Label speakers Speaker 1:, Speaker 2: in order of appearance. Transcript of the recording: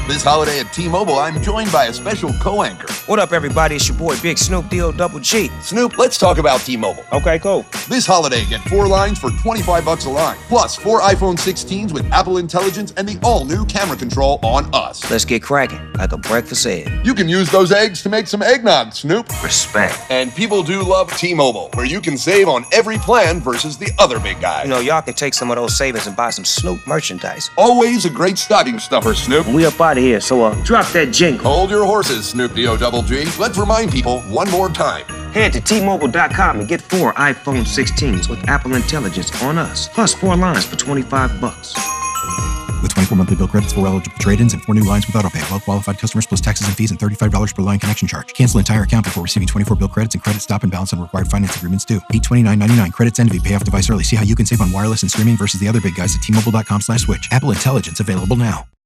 Speaker 1: This holiday at T-Mobile, I'm joined by a special co-anchor.
Speaker 2: What up, everybody? It's your boy, Big Snoop D-O-double-G.
Speaker 1: Snoop, let's talk about T-Mobile.
Speaker 2: Okay, cool.
Speaker 1: This holiday, get 4 lines for $25 a line, plus 4 iPhone 16s with Apple Intelligence and the all-new camera control on us.
Speaker 2: Let's get cracking, like a breakfast egg.
Speaker 1: You can use those eggs to make some eggnog, Snoop.
Speaker 2: Respect.
Speaker 1: And people do love T-Mobile, where you can save on every plan versus the other big guys.
Speaker 2: You know, y'all can take some of those savings and buy some Snoop merchandise.
Speaker 1: Always a great stocking stuffer, Snoop.
Speaker 2: We up out of here, so drop that jingle.
Speaker 1: Hold your horses, Snoop D-O-double-G. Let's remind people one more time.
Speaker 2: Head to T-Mobile.com and get 4 iPhone 16s with Apple Intelligence on us, plus 4 lines for $25.
Speaker 3: With 24 monthly bill credits, 4 eligible trade-ins, and 4 new lines with autopay. Well-qualified customers plus taxes and fees and $35 per line connection charge. Cancel entire account before receiving 24 bill credits and credit stop and balance on required finance agreements due. $829.99. Credits end if you pay off device early. See how you can save on wireless and streaming versus the other big guys at T-Mobile.com/switch. Apple Intelligence available now.